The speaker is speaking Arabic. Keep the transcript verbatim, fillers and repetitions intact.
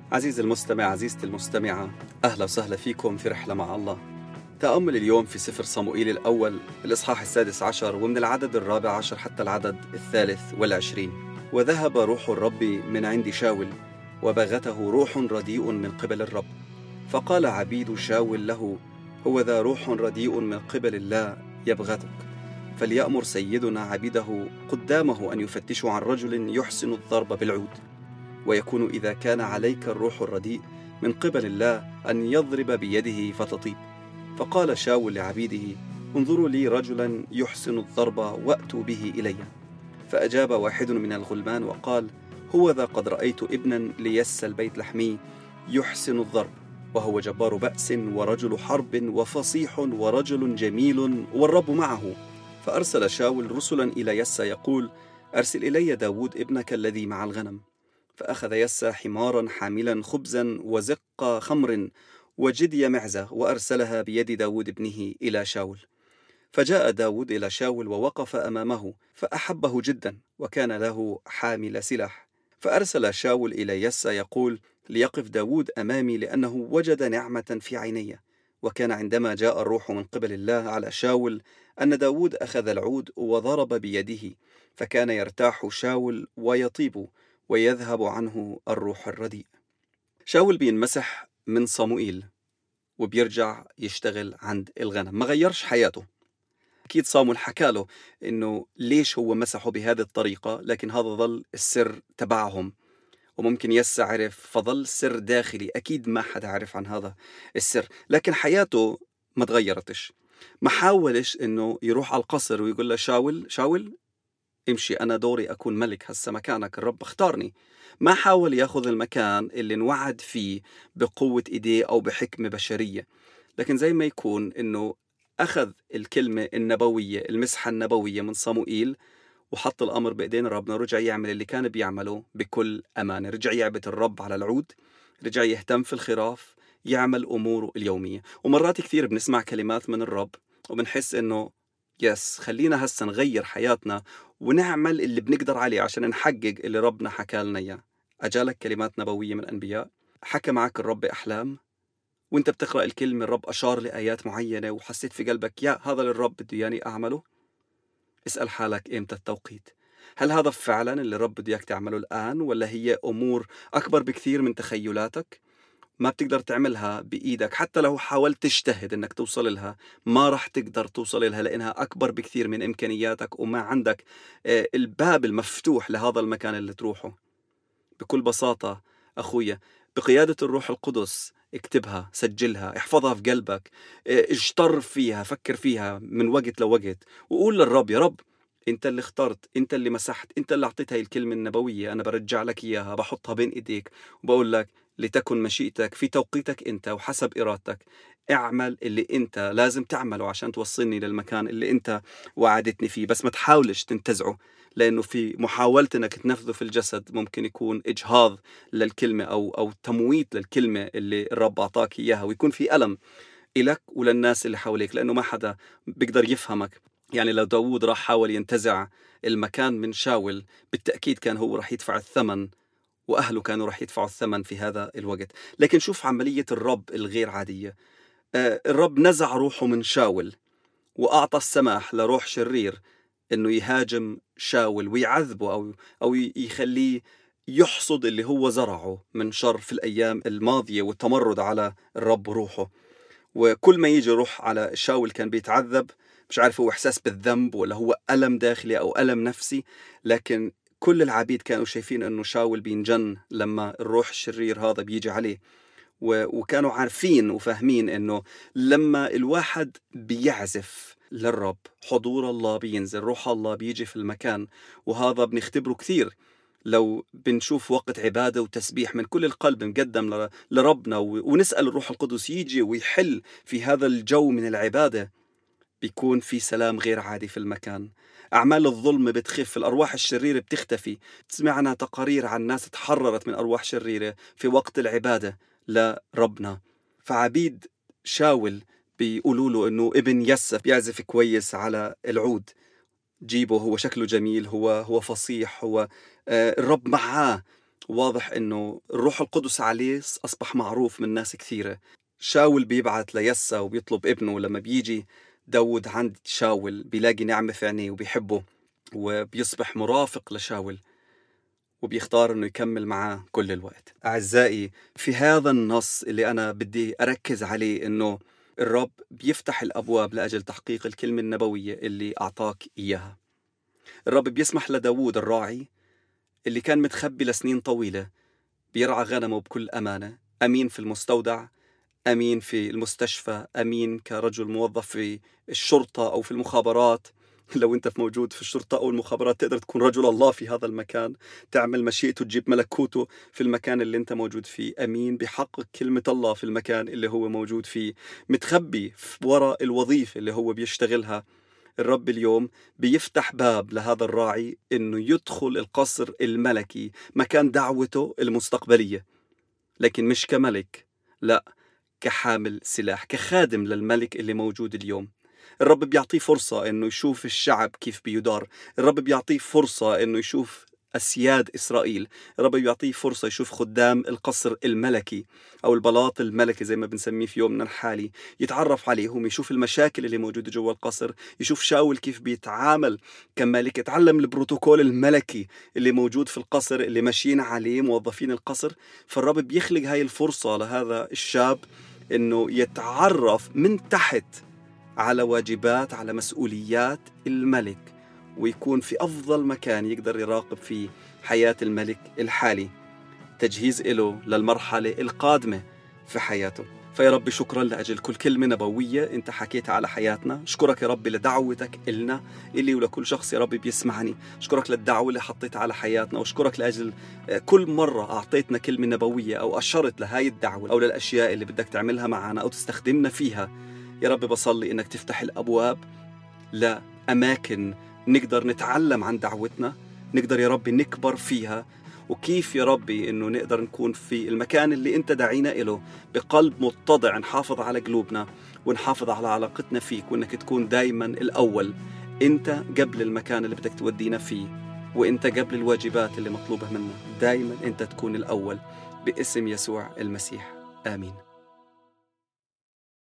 عزيزي المستمع، عزيزتي المستمعة، أهلا وسهلا فيكم في رحلة مع الله. تأمل اليوم في سفر صموئيل الأول الإصحاح السادس عشر، ومن العدد الرابع عشر حتى العدد الثالث والعشرين. وذهب روح الرب من عند شاول، وبغته روح رديء من قبل الرب، فقال عبيد شاول له: هو ذا روح رديء من قبل الله يبغتك، فليأمر سيدنا عبيده قدامه أن يفتشوا عن رجل يحسن الضرب بالعود، ويكون إذا كان عليك الروح الرديء من قبل الله أن يضرب بيده فتطيب. فقال شاول لعبيده: انظروا لي رجلا يحسن الضرب وأتوا به إلي. فأجاب واحد من الغلمان وقال: هو ذا قد رأيت ابنا ليس البيت لحمي يحسن الضرب، وهو جبار بأس ورجل حرب وفصيح ورجل جميل والرب معه. فأرسل شاول رسلا إلى يسى يقول: أرسل إلي داود ابنك الذي مع الغنم. فأخذ يسى حمارا حاملا خبزا وزق خمر وجدي معزة، وأرسلها بيد داود ابنه إلى شاول. فجاء داود إلى شاول ووقف أمامه، فأحبه جدا، وكان له حامل سلاح. فأرسل شاول إلى يسى يقول: ليقف داود أمامي، لأنه وجد نعمة في عيني. وكان عندما جاء الروح من قبل الله على شاول أن داود أخذ العود وضرب بيده، فكان يرتاح شاول ويطيب ويذهب عنه الروح الرديء. شاول بينمسح من صموئيل وبيرجع يشتغل عند الغنم، ما غيرش حياته. أكيد صامويل حكى له إنه ليش هو مسحه بهذه الطريقة، لكن هذا ظل السر تبعهم، وممكن يسى عرف، فظل سر داخلي، أكيد ما حدا عرف عن هذا السر. لكن حياته ما تغيرتش. ما حاولش إنه يروح على القصر ويقول له: شاول شاول امشي، أنا دوري أكون ملك، هسه مكانك الرب اختارني. ما حاول ياخذ المكان اللي نوعد فيه بقوة إيديه أو بحكمة بشرية، لكن زي ما يكون إنه أخذ الكلمة النبوية، المسحة النبوية من صموئيل، وحط الأمر بإيدين ربنا، رجع يعمل اللي كان بيعمله بكل أمانة. رجع يعبد الرب على العود، رجع يهتم في الخراف، يعمل أموره اليومية. ومرات كثير بنسمع كلمات من الرب وبنحس إنه يس خلينا هسه نغير حياتنا ونعمل اللي بنقدر عليه عشان نحقق اللي ربنا حكى لنا إياه. أجالك كلمات نبوية من أنبياء، حكى معك الرب بأحلام، وانت بتقرأ الكلمة الرب أشار لآيات معينة وحسيت في قلبك يا هذا للرب بده ياني أعمله. اسأل حالك إمتى التوقيت؟ هل هذا فعلا اللي الرب بده إياك تعمله الآن، ولا هي أمور أكبر بكثير من تخيلاتك ما بتقدر تعملها بإيدك؟ حتى لو حاولت تجتهد إنك توصل لها ما رح تقدر توصل لها، لأنها أكبر بكثير من إمكانياتك، وما عندك الباب المفتوح لهذا المكان اللي تروحه. بكل بساطة أخويا، بقيادة الروح القدس اكتبها، سجلها، احفظها في قلبك، اجتر فيها، فكر فيها من وقت لوقت، وقول للرب: يا رب انت اللي اخترت، انت اللي مسحت، انت اللي اعطيت هاي الكلمة النبوية، انا برجع لك اياها، بحطها بين ايديك وبقول لك لتكن مشيئتك في توقيتك انت وحسب ارادتك. اعمل اللي انت لازم تعمله عشان توصلني للمكان اللي انت وعدتني فيه، بس ما تحاولش تنتزعه، لأنه في محاولة أنك تنفذه في الجسد ممكن يكون إجهاض للكلمة أو أو تمويت للكلمة اللي الرب أعطاك إياها، ويكون في ألم إلك وللناس اللي حواليك، لأنه ما حدا بيقدر يفهمك. يعني لو داود راح حاول ينتزع المكان من شاول، بالتأكيد كان هو راح يدفع الثمن، وأهله كانوا راح يدفعوا الثمن في هذا الوقت. لكن شوف عملية الرب الغير عادية. آه الرب نزع روحه من شاول وأعطى السماح لروح شرير إنه يهاجم شاول ويعذبه أو أو يخليه يحصد اللي هو زرعه من شر في الأيام الماضية والتمرد على الرب وروحه. وكل ما يجي روح على شاول كان بيتعذب، مش عارف هو إحساس بالذنب ولا هو ألم داخلي أو ألم نفسي، لكن كل العبيد كانوا شايفين إنه شاول بينجن لما الروح الشرير هذا بيجي عليه. وكانوا عارفين وفاهمين إنه لما الواحد بيعزف للرب حضور الله بينزل، روح الله بيجي في المكان. وهذا بنختبره كثير لو بنشوف وقت عبادة وتسبيح من كل القلب مقدم لربنا، ونسأل الروح القدس يجي ويحل في هذا الجو من العبادة، بيكون في سلام غير عادي في المكان. أعمال الظلم بتخف، الأرواح الشريرة بتختفي. سمعنا تقارير عن ناس تحررت من أرواح شريرة في وقت العبادة لربنا. فعبيد شاول بيقولوا له إنه ابن يسى بيعزف كويس على العود، جيبه، هو شكله جميل، هو هو فصيح، هو آه الرب معاه. واضح إنه الروح القدس عليه أصبح معروف من ناس كثيرة. شاول بيبعت ليسى وبيطلب ابنه، لما بيجي داود عند شاول بيلاقي نعمة في عينيه وبيحبه وبيصبح مرافق لشاول وبيختار إنه يكمل معاه كل الوقت. أعزائي، في هذا النص اللي أنا بدي أركز عليه إنه الرب بيفتح الأبواب لأجل تحقيق الكلمة النبوية اللي أعطاك إياها. الرب بيسمح لداود الراعي اللي كان متخبي لسنين طويلة بيرعى غنمه بكل أمانة، أمين في المستودع، أمين في المستشفى، أمين كرجل موظف في الشرطة أو في المخابرات. لو أنت موجود في الشرطة أو المخابرات تقدر تكون رجل الله في هذا المكان، تعمل مشيئته، تجيب ملكوته في المكان اللي أنت موجود فيه. أمين بيحقق كلمة الله في المكان اللي هو موجود فيه، متخبي وراء الوظيفة اللي هو بيشتغلها. الرب اليوم بيفتح باب لهذا الراعي إنه يدخل القصر الملكي، مكان دعوته المستقبلية، لكن مش كملك، لا، كحامل سلاح، كخادم للملك اللي موجود اليوم. الرب بيعطيه فرصة إنه يشوف الشعب كيف بيدار. الرب بيعطيه فرصة إنه يشوف أسياد إسرائيل. الرب بيعطيه فرصة يشوف خدام القصر الملكي أو البلاط الملكي زي ما بنسميه في يومنا الحالي، يتعرف عليهم، يشوف المشاكل اللي موجودة جوا القصر، يشوف شاول كيف بيتعامل كملك، يتعلم البروتوكول الملكي اللي موجود في القصر اللي ماشيين عليه موظفين القصر. فالرب بيخلق هاي الفرصة لهذا الشاب إنه يتعرف من تحت على واجبات، على مسؤوليات الملك، ويكون في أفضل مكان يقدر يراقب فيه حياة الملك الحالي، تجهيز له للمرحلة القادمة في حياته. فيا رب شكرا لأجل كل كلمة نبوية أنت حكيتها على حياتنا. أشكرك يا رب لدعوتك إلنا، إلي ولكل شخص يا رب بيسمعني. أشكرك للدعوة اللي حطيتها على حياتنا، وأشكرك لأجل كل مرة أعطيتنا كلمة نبوية أو أشرت لهاي الدعوة أو للأشياء اللي بدك تعملها معنا أو تستخدمنا فيها. يا رب بصلي إنك تفتح الأبواب لأماكن نقدر نتعلم عن دعوتنا، نقدر يا رب نكبر فيها، وكيف يا ربي إنه نقدر نكون في المكان اللي أنت دعينا إله بقلب متضع، نحافظ على قلوبنا ونحافظ على علاقتنا فيك، وإنك تكون دايما الأول. أنت قبل المكان اللي بدك تودينا فيه، وأنت قبل الواجبات اللي مطلوبة منا، دايما أنت تكون الأول، باسم يسوع المسيح، آمين.